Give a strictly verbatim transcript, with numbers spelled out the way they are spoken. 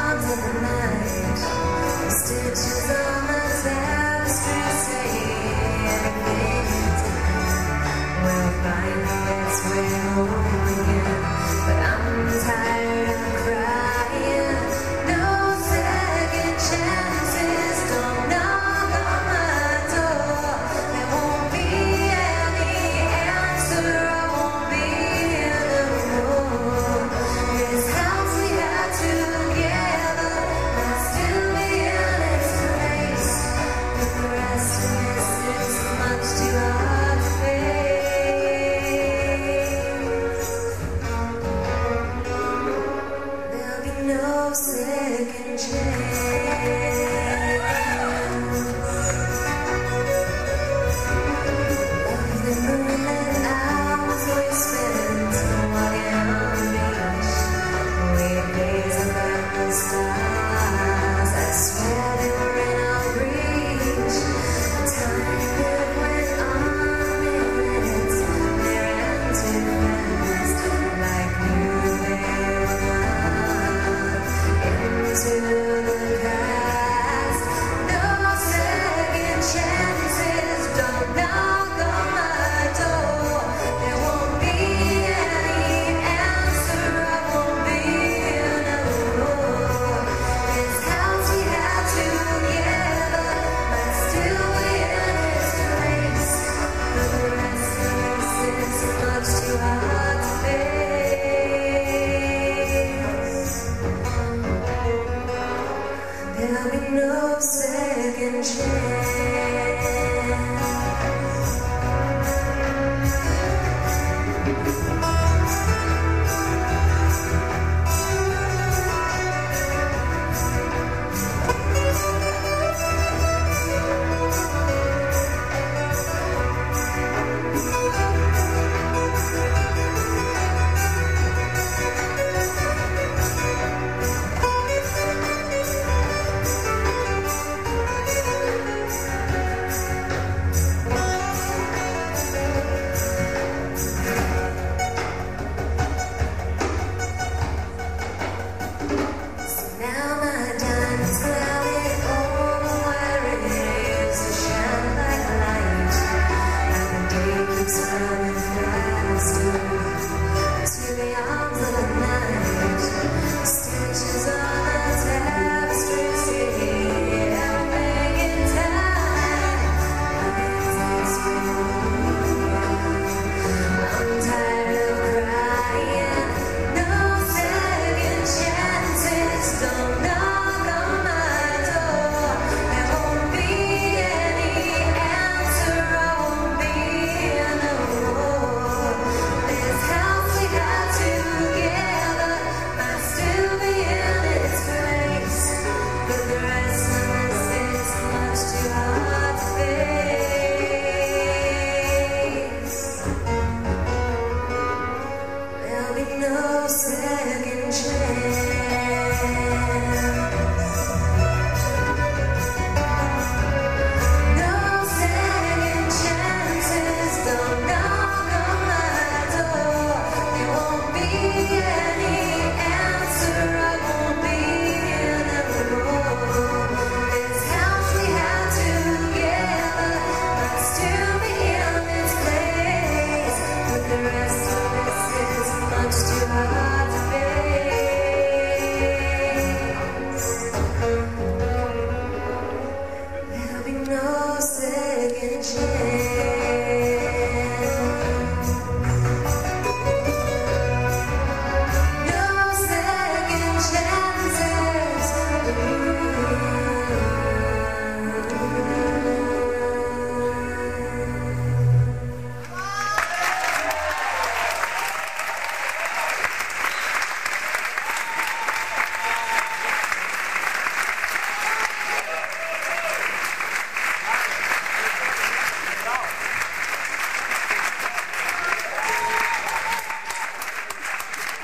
arms of the night, stitches on the tapestry say everything's fine. We'll find its way home again, but I'm tired of crying. No second chances, don't knock on my door. There won't be any answer, I won't be here no more. This house we had together might still be in its place, but the rest of this is much too hard to face. There'll be no second chance. Of the moonlit hours we spent walking on the beach, we gazed up at the stars. I swear they were in our reach. Time that went on minutes, they ran too fast, like knew they were gone into the past. No second chances, don't knock on my door. There won't be any answer, I won't be here no more. This house we had together might still be in its place, but the rest of this is much too hard to face. There'll be no second chance.